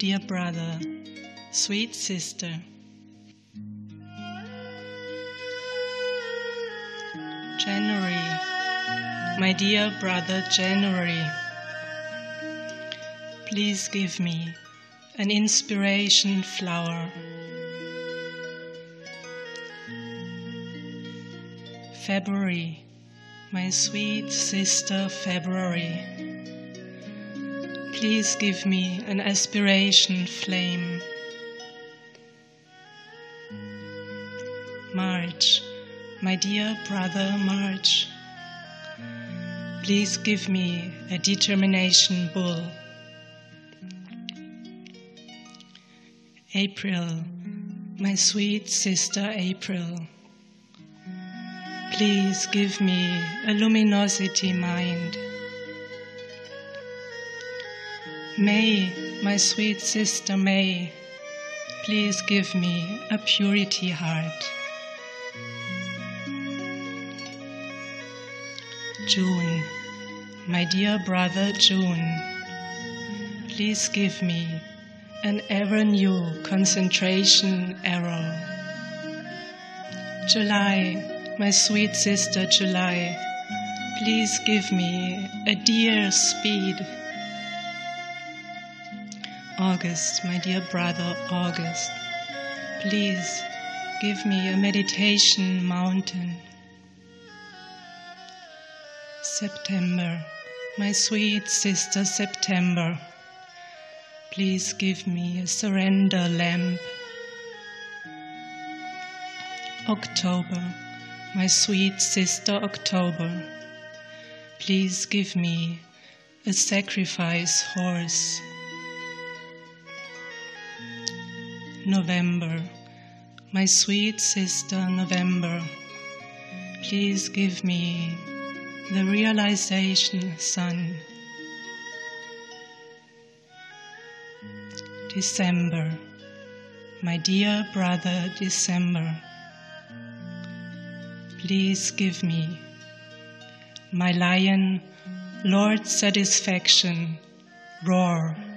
dear brother, sweet sister. January, my dear brother January, please give me an inspiration flower. February, my sweet sister February, please give me an aspiration flame. March, my dear brother March, please give me a determination bull. April, my sweet sister April, please give me a luminosity mind. May, my sweet sister May, please give me a purity heart. June, my dear brother June, please give me an ever new concentration arrow. July, my sweet sister July, please give me a dear speed. August, my dear brother August, please give me a meditation mountain. September, my sweet sister September, please give me a surrender lamp. October, my sweet sister October, please give me a sacrifice horse. November, my sweet sister November, please give me the realization sun. December, my dear brother December, please give me my lion, Lord Satisfaction, roar.